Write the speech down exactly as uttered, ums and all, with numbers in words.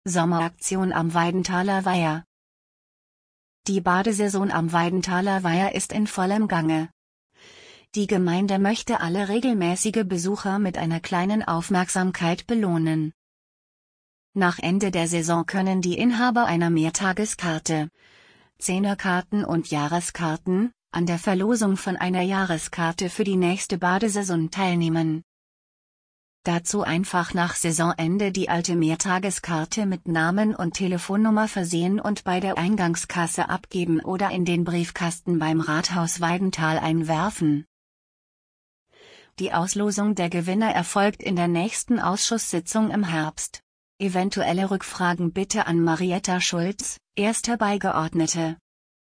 Sommeraktion am Weidenthaler Weiher. Die Badesaison am Weidenthaler Weiher ist in vollem Gange. Die Gemeinde möchte alle regelmäßige Besucher mit einer kleinen Aufmerksamkeit belohnen. Nach Ende der Saison können die Inhaber einer Mehrtageskarte, Zehnerkarten und Jahreskarten an der Verlosung von einer Jahreskarte für die nächste Badesaison teilnehmen. Dazu einfach nach Saisonende die alte Mehrtageskarte mit Namen und Telefonnummer versehen und bei der Eingangskasse abgeben oder in den Briefkasten beim Rathaus Weidenthal einwerfen. Die Auslosung der Gewinner erfolgt in der nächsten Ausschusssitzung im Herbst. Eventuelle Rückfragen bitte an Marietta Schulz, erste Beigeordnete.